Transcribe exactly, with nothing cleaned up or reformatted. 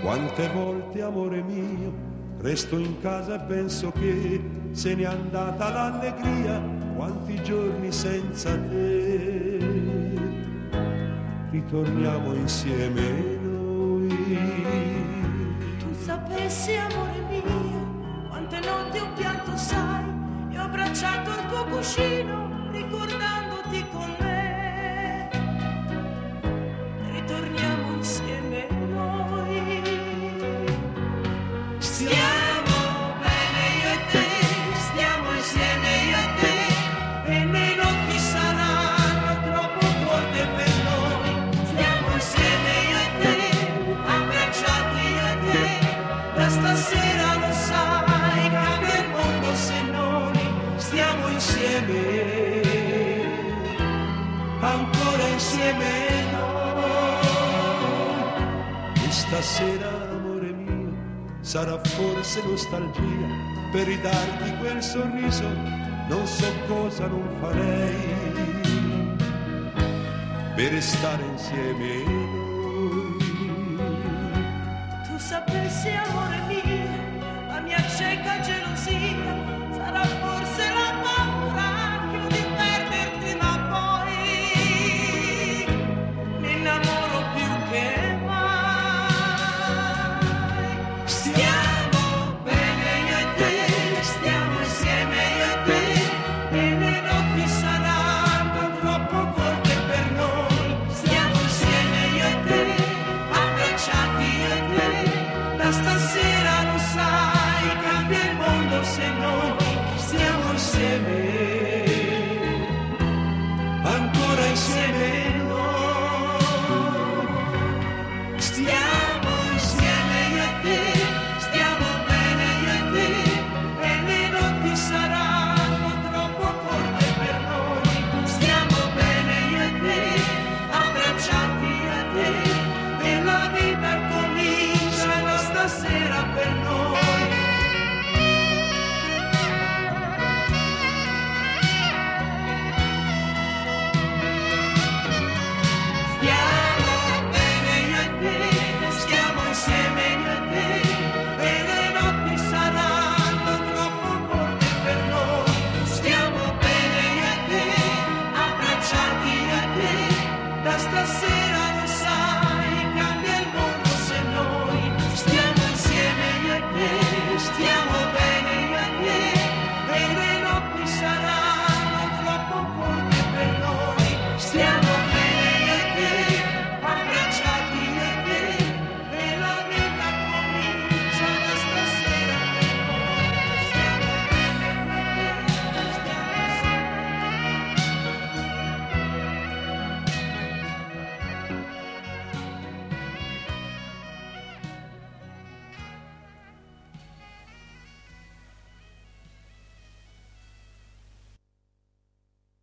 Quante volte, amore mio, resto in casa e penso che se n'è andata l'allegria, quanti giorni senza te. Ritorniamo insieme noi. Tu sapessi, amore mio, quante notti ho pianto, sai, e ho abbracciato il tuo cuscino ricordandoti con me. Ritorniamo insieme noi. Stiamo bene io e te, stiamo insieme io e te, e le notti saranno troppo corte per noi. Stiamo insieme io e te, abbracciati io e te, da stasera lo sai, cambia il mondo se noi stiamo insieme, ancora insieme noi. E stasera, amore mio, sarà forse nostalgia per ridarti quel sorriso, non so cosa non farei per restare insieme noi. Tu sapessi, amore mio, la mia cieca gelosia sarà forse la paura più di perderti, ma poi mi innamoro più che mai. Stiamo bene io e te, stiamo insieme io e te, e le notti saranno troppo corte per noi. Stiamo insieme io e te, abbracciati io e te, da stasera lo sai, cambia il mondo se noi stiamo insieme, Ancora insieme